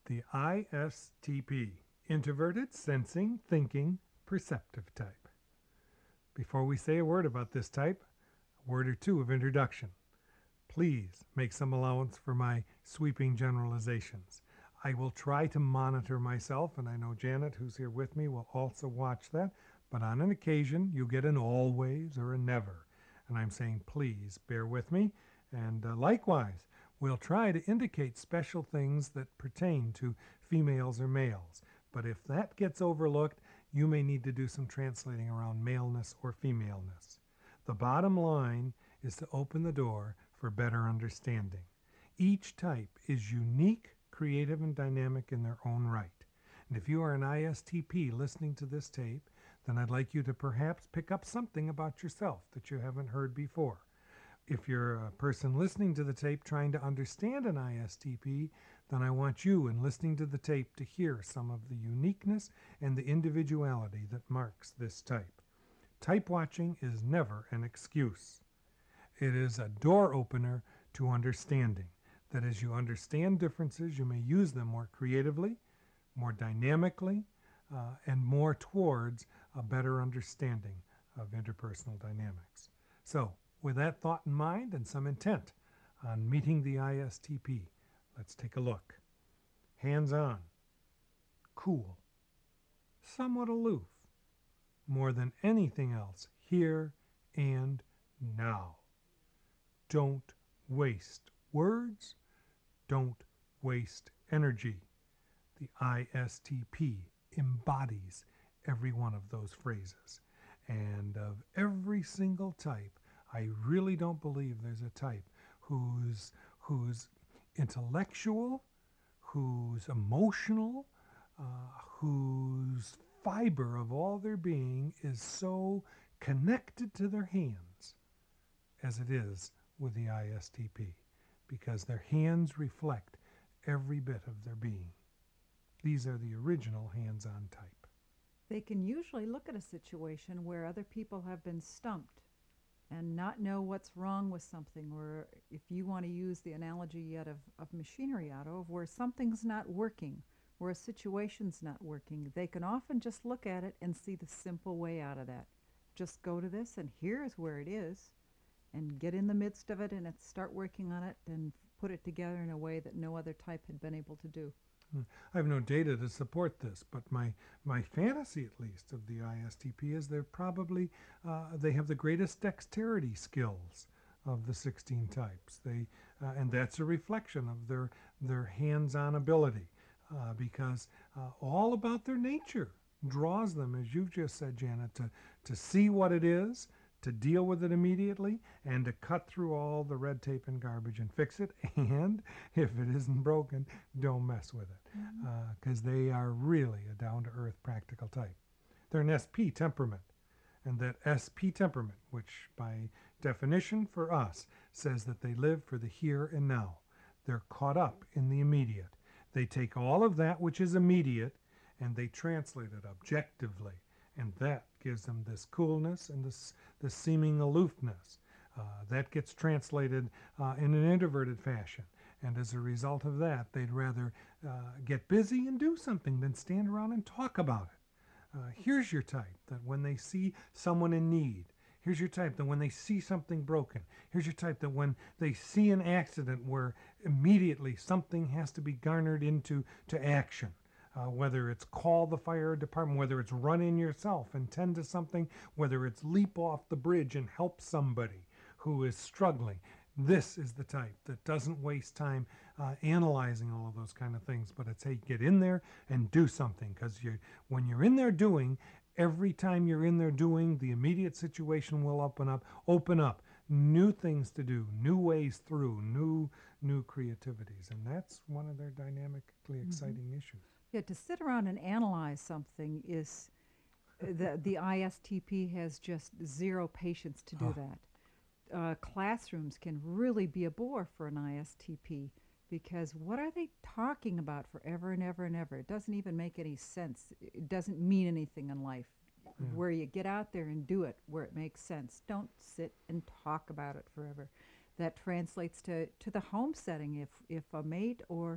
The ISTP, Introverted Sensing Thinking Perceptive Type. Before we say a word about this type, a word or two of introduction. Please make some allowance for my sweeping generalizations. I will try to monitor myself, and I know Janet, who's here with me, will also watch that, but on an occasion, you get an always or a never. And I'm saying, please bear with me. And likewise, we'll try to indicate special things that pertain to females or males. But if that gets overlooked, you may need to do some translating around maleness or femaleness. The bottom line is to open the door for better understanding. Each type is unique, creative, and dynamic in their own right. And if you are an ISTP listening to this tape, then I'd like you to perhaps pick up something about yourself that you haven't heard before. If you're a person listening to the tape trying to understand an ISTP, then I want you, in listening to the tape, to hear some of the uniqueness and the individuality that marks this type. Type watching is never an excuse. It is a door opener to understanding. That as you understand differences, you may use them more creatively, more dynamically, and more towards a better understanding of interpersonal dynamics. So, with that thought in mind and some intent on meeting the ISTP, let's take a look. Hands-on, cool, somewhat aloof, more than anything else, here and now. Don't waste words, don't waste energy. The ISTP embodies every one of those phrases. And of every single type, I really don't believe there's a type who's intellectual, who's emotional, whose fiber of all their being is so connected to their hands as it is with the ISTP, because their hands reflect every bit of their being. These are the original hands-on type. They can usually look at a situation where other people have been stumped and not know what's wrong with something, or if you want to use the analogy yet of machinery auto, of where something's not working, where a situation's not working, they can often just look at it and see the simple way out of that. Just go to this, and here's where it is, and get in the midst of it and start working on it and put it together in a way that no other type had been able to do. I have no data to support this, but my fantasy, at least, of the ISTP is they're probably, they have the greatest dexterity skills of the 16 types. And that's a reflection of their hands-on ability, because all about their nature draws them, as you've just said, Janet, to see what it is, to deal with it immediately, and to cut through all the red tape and garbage and fix it. And if it isn't broken, don't mess with it, because they are really a down-to-earth practical type. They're an SP temperament, and that SP temperament, which by definition for us says that they live for the here and now. They're caught up in the immediate. They take all of that which is immediate and they translate it objectively. And that gives them this coolness and this seeming aloofness. That gets translated in an introverted fashion. And as a result of that, they'd rather get busy and do something than stand around and talk about it. Here's your type, that when they see someone in need, here's your type that when they see something broken, here's your type that when they see an accident where immediately something has to be garnered into action. Whether it's call the fire department, whether it's run in yourself and tend to something, whether it's leap off the bridge and help somebody who is struggling. This is the type that doesn't waste time analyzing all of those kind of things, but it's, hey, get in there and do something, because when you're in there doing, every time you're in there doing, the immediate situation will open up new things to do, new ways through, new creativities, and that's one of their dynamically exciting issues. Yeah, to sit around and analyze something is, the ISTP has just zero patience to do that. Classrooms can really be a bore for an ISTP, because what are they talking about forever and ever and ever? It doesn't even make any sense. It doesn't mean anything in life. Yeah. Where you get out there and do it where it makes sense. Don't sit and talk about it forever. That translates to the home setting. If a mate or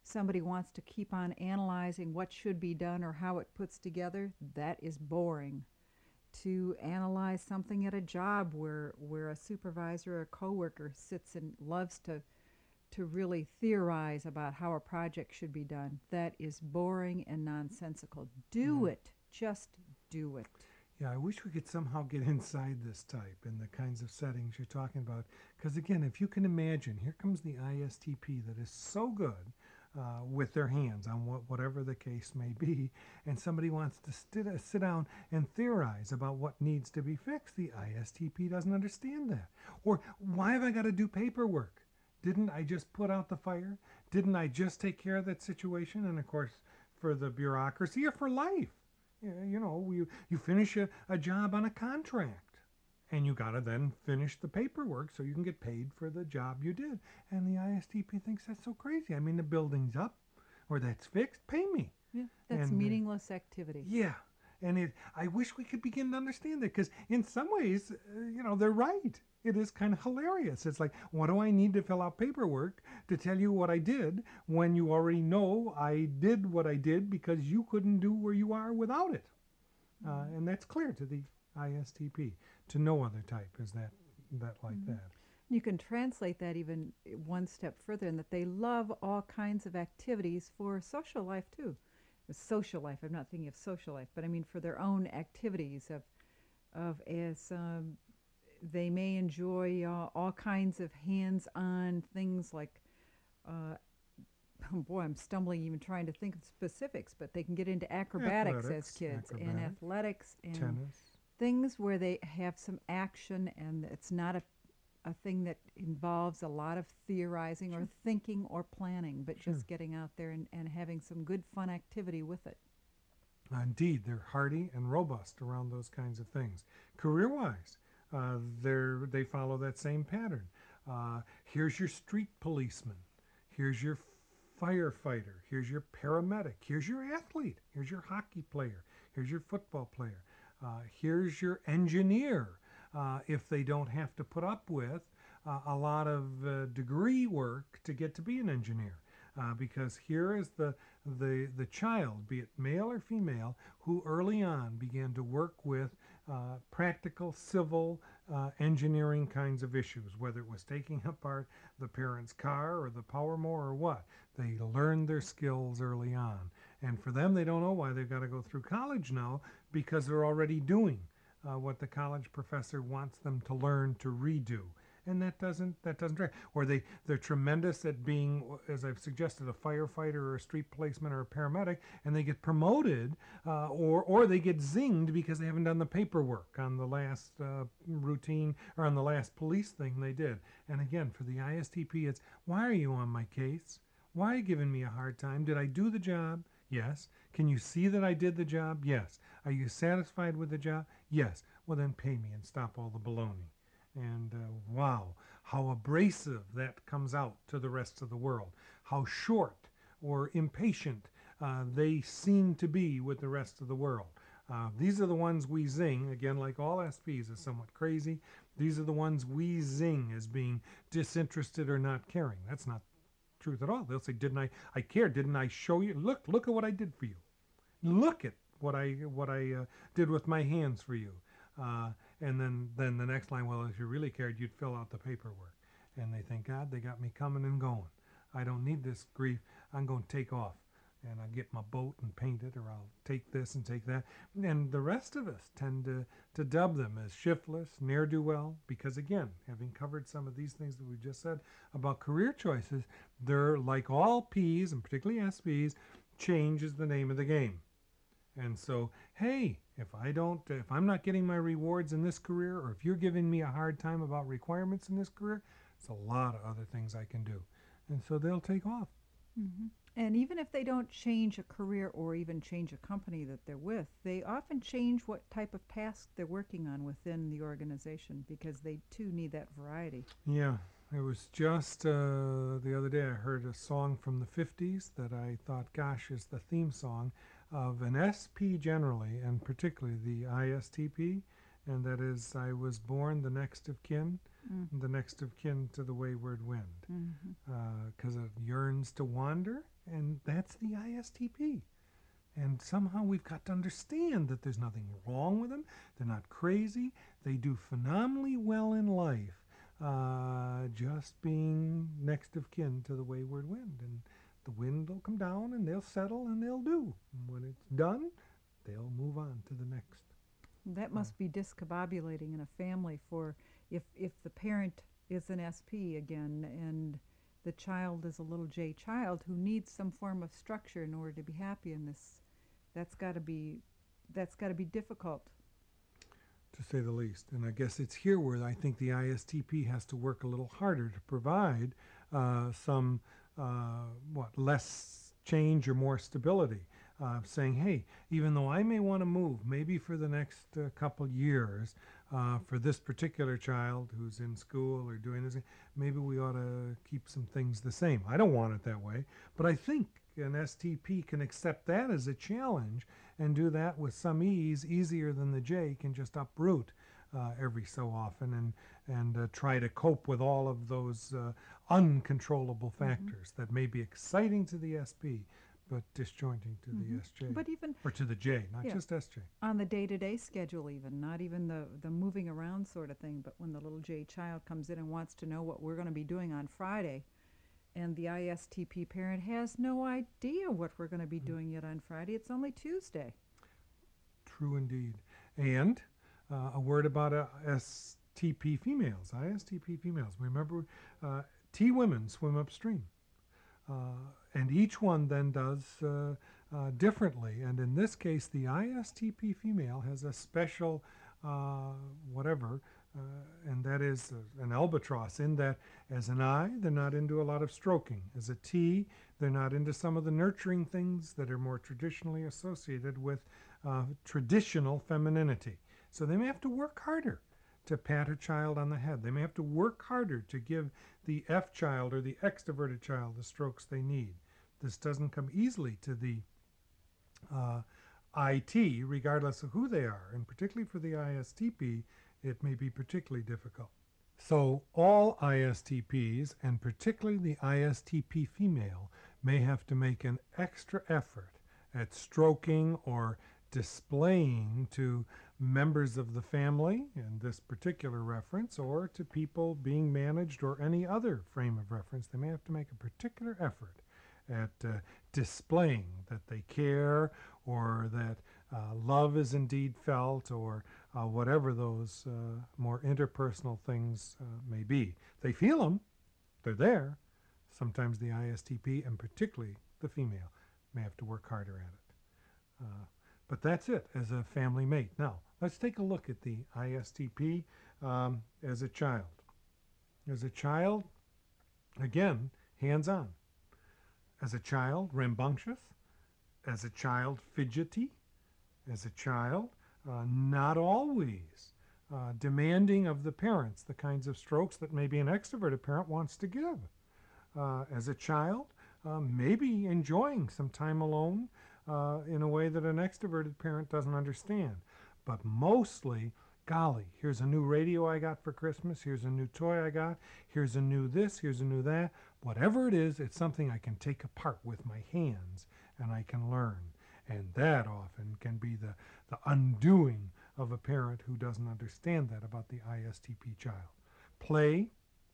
somebody wants to keep on analyzing what should be done or how it puts together, that is boring. To analyze something at a job where a supervisor or a coworker sits and loves to really theorize about how a project should be done, that is boring and nonsensical. Do it. Just do it. Yeah, I wish we could somehow get inside this type and the kinds of settings you're talking about. Because again, if you can imagine, here comes the ISTP that is so good with their hands on whatever the case may be, and somebody wants to sit down and theorize about what needs to be fixed. The ISTP doesn't understand that. Or why have I got to do paperwork? Didn't I just put out the fire? Didn't I just take care of that situation? And of course, for the bureaucracy or for life, you finish a job on a contract. And you got to then finish the paperwork so you can get paid for the job you did. And the ISTP thinks that's so crazy. I mean, the building's up or that's fixed, pay me. Yeah, that's meaningless activity. Yeah. And I wish we could begin to understand that, because in some ways, they're right. It is kind of hilarious. It's like, what do I need to fill out paperwork to tell you what I did when you already know I did what I did because you couldn't do where you are without it? And that's clear to the ISTP. To no other type is that like that. You can translate that even one step further in that they love all kinds of activities for social life too. Social life, I'm not thinking of social life, but I mean for their own activities they may enjoy all kinds of hands-on things like, oh boy, I'm stumbling even trying to think of specifics, but they can get into acrobatics as kids, and athletics and tennis. Things where they have some action, and it's not a thing that involves a lot of theorizing or thinking or planning, but just getting out there and having some good fun activity with it. Indeed, they're hardy and robust around those kinds of things. Career-wise, they follow that same pattern. Here's your street policeman. Here's your firefighter. Here's your paramedic. Here's your athlete. Here's your hockey player. Here's your football player. Here's your engineer. If they don't have to put up with a lot of degree work to get to be an engineer. Because here is the child, be it male or female, who early on began to work with practical civil engineering kinds of issues, whether it was taking apart the parent's car or the power mower or what. They learned their skills early on. And for them, they don't know why they've got to go through college now, because they're already doing what the college professor wants them to learn to redo. And that doesn't drag. Or they're tremendous at being, as I've suggested, a firefighter or a street policeman or a paramedic, and they get promoted, or they get zinged because they haven't done the paperwork on the last routine or on the last police thing they did. And again, for the ISTP, it's, why are you on my case? Why are you giving me a hard time? Did I do the job? Yes. Can you see that I did the job? Yes. Are you satisfied with the job? Yes. Well, then pay me and stop all the baloney. And wow, how abrasive that comes out to the rest of the world. How short or impatient they seem to be with the rest of the world. These are the ones we zing, again, like all SPs is somewhat crazy. These are the ones we zing as being disinterested or not caring. That's not truth at all. They'll say, didn't I care? Didn't I show you? Look at what I did for you. Look at what I did with my hands for you. And then the next line, well, if you really cared, you'd fill out the paperwork. And they think, God, they got me coming and going. I don't need this grief. I'm going to take off. And I'll get my boat and paint it, or I'll take this and take that. And the rest of us tend to dub them as shiftless, ne'er-do-well, because again, having covered some of these things that we just said about career choices, they're like all Ps, and particularly SPs, change is the name of the game. And so, hey, if I'm not getting my rewards in this career, or if you're giving me a hard time about requirements in this career, it's a lot of other things I can do. And so they'll take off. Mm-hmm. And even if they don't change a career or even change a company that they're with, they often change what type of task they're working on within the organization, because they too need that variety. Yeah, it was just the other day I heard a song from the 50s that I thought, gosh, is the theme song of an SP generally, and particularly the ISTP, and that is, I was born the next of kin, the next of kin to the wayward wind, because it yearns to wander And that's the ISTP. And somehow we've got to understand that there's nothing wrong with them. They're not crazy. They do phenomenally well in life, just being next of kin to the wayward wind. And the wind will come down and they'll settle and they'll do. And when it's done, they'll move on to the next. That must be discombobulating in a family for if the parent is an SP again and the child is a little J child who needs some form of structure in order to be happy in this. That's got to be difficult, to say the least. And I guess it's here where I think the ISTP has to work a little harder to provide some less change or more stability. Saying, hey, even though I may want to move, maybe for the next couple years, for this particular child who's in school or doing this, maybe we ought to keep some things the same. I don't want it that way, but I think an STP can accept that as a challenge and do that with some ease, easier than the J can just uproot every so often and try to cope with all of those uncontrollable factors that may be exciting to the SP, but disjointing to the SJ. but even Or to the J, not just SJ. on the day-to-day schedule, even not even the moving around sort of thing, but when the little J child comes in and wants to know what we're going to be doing on Friday, and the ISTP parent has no idea what we're going to be doing yet on Friday. It's only Tuesday. True indeed. And a word about STP females, ISTP females. Remember, T women swim upstream. And each one then does differently. And in this case, the ISTP female has a special and that is an albatross in that as an I, they're not into a lot of stroking. As a T, they're not into some of the nurturing things that are more traditionally associated with traditional femininity. So they may have to work harder to pat a child on the head. They may have to work harder to give the F child or the extroverted child the strokes they need. This doesn't come easily to the IT, regardless of who they are. And particularly for the ISTP, it may be particularly difficult. So all ISTPs, and particularly the ISTP female, may have to make an extra effort at stroking or displaying to members of the family, in this particular reference, or to people being managed or any other frame of reference. They may have to make a particular effort at displaying that they care or that love is indeed felt or whatever those more interpersonal things may be. They feel them. They're there. Sometimes the ISTP, and particularly the female, may have to work harder at it. But that's it as a family mate. Now, let's take a look at the ISTP as a child. As a child, again, hands-on. As a child, rambunctious. As a child, fidgety. As a child, not always demanding of the parents the kinds of strokes that maybe an extroverted parent wants to give. As a child, maybe enjoying some time alone in a way that an extroverted parent doesn't understand. But mostly, golly, here's a new radio I got for Christmas, here's a new toy I got, here's a new this, here's a new that. Whatever it is, it's something I can take apart with my hands and I can learn. And that often can be the undoing of a parent who doesn't understand that about the ISTP child. Play,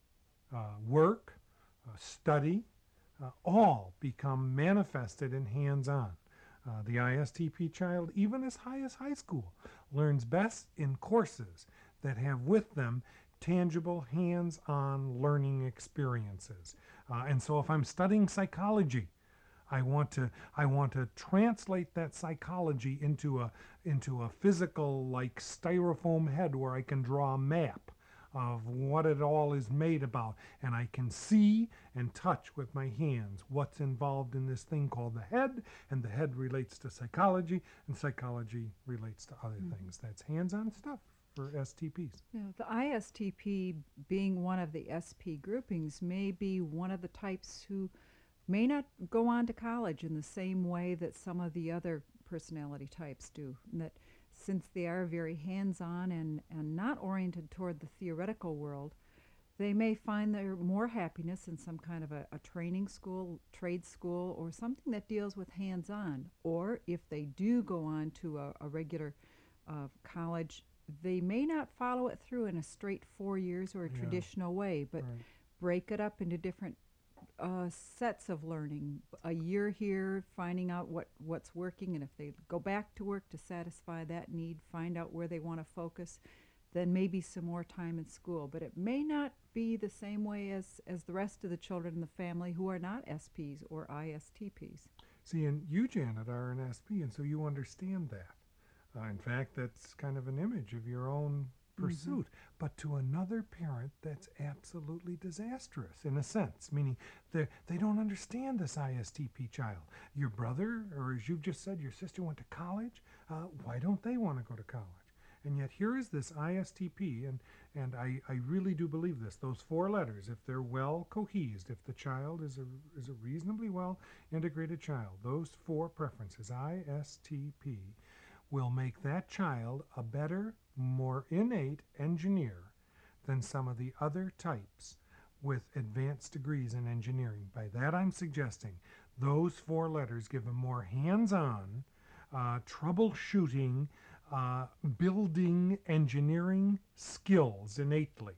work, study, all become manifested in hands-on. The ISTP child, even as high as high school, learns best in courses that have with them tangible hands-on learning experiences. And so if I'm studying psychology, I want to translate that psychology into a physical, like styrofoam head where I can draw a map of what it all is made about, and I can see and touch with my hands what's involved in this thing called the head, and the head relates to psychology, and psychology relates to other things. That's hands-on stuff for STPs. Yeah, the ISTP, being one of the SP groupings, may be one of the types who may not go on to college in the same way that some of the other personality types do. And that since they are very hands-on and not oriented toward the theoretical world, They may find their more happiness in some kind of a training school, trade school, or something that deals with hands-on. Or if they do go on to a regular college, they may not follow it through in a straight 4 years or a Yeah. traditional way, but Right. break it up into different sets of learning. A year here, finding out what's working, and if they go back to work to satisfy that need, find out where they want to focus, then maybe some more time in school. But it may not be the same way as the rest of the children in the family who are not SPs or ISTPs. See, and you, Janet, are an SP, and so you understand that. In fact, that's kind of an image of your own pursuit. But to another parent, that's absolutely disastrous in a sense, meaning they don't understand this ISTP child. Your brother, or as you've just said, your sister went to college. Why don't they want to go to college? And yet here is this ISTP, and I really do believe this. Those 4 letters, if they're well cohesed, if the child is a reasonably well integrated child, those 4 preferences, ISTP, will make that child a better, more innate engineer than some of the other types with advanced degrees in engineering. By that I'm suggesting those 4 letters give a more hands-on, troubleshooting, building engineering skills innately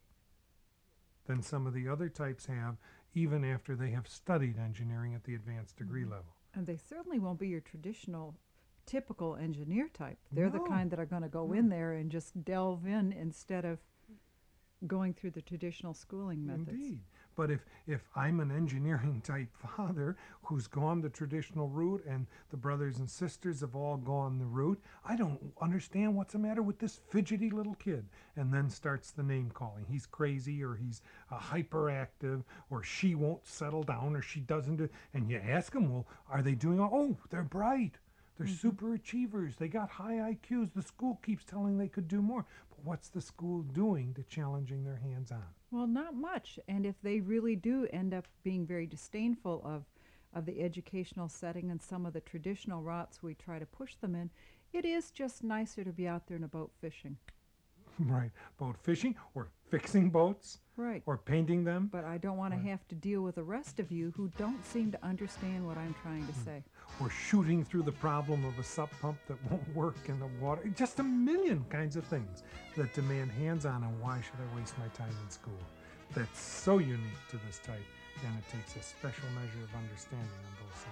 than some of the other types have, even after they have studied engineering at the advanced degree level. And they certainly won't be your traditional, typical engineer type. They're the No. kind that are going to go in there and just delve in instead of going through the traditional schooling methods. Indeed. But if I'm an engineering type father who's gone the traditional route and the brothers and sisters have all gone the route, I don't understand what's the matter with this fidgety little kid. And then starts the name calling. He's crazy, or he's hyperactive, or she won't settle down, or she doesn't do. And you ask them, well, are they doing? Oh, they're bright. They're super achievers. They got high IQs. The school keeps telling they could do more. But what's the school doing to challenging their hands-on? Well, not much. And if they really do end up being very disdainful of the educational setting and some of the traditional routes we try to push them in, it is just nicer to be out there in a boat fishing. Right. Boat fishing, or fixing boats, Right. or painting them, But I don't want to have to deal with the rest of you who don't seem to understand what I'm trying to say. or shooting through the problem of a sump pump that won't work in the water. Just a million kinds of things that demand hands-on, and why should I waste my time in school? That's so unique to this type, and it takes a special measure of understanding on both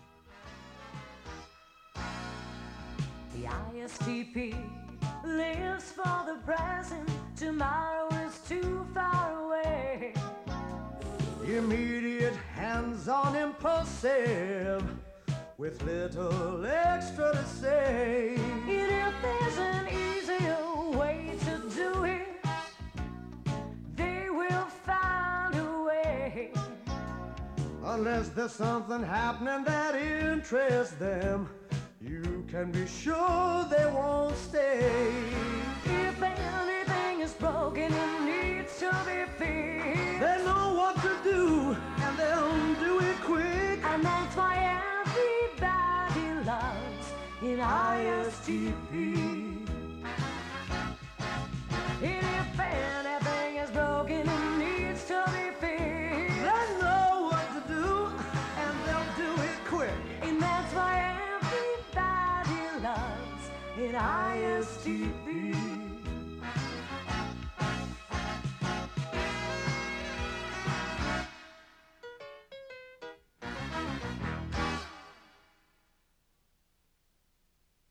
sides. The ISTP lives for the present. Tomorrow is too far away. Immediate, hands-on, impulsive, with little extra to say. And if there's an easier way to do it, they will find a way. Unless there's something happening that interests them, you can be sure they won't stay. If anything is broken and needs to be fixed, They know what to do, and they'll do it quick. and that's why everybody loves an ISTP. And if anything is broken and needs to be fixed, They know what to do, and they'll do it quick. and that's why everybody loves an ISTP.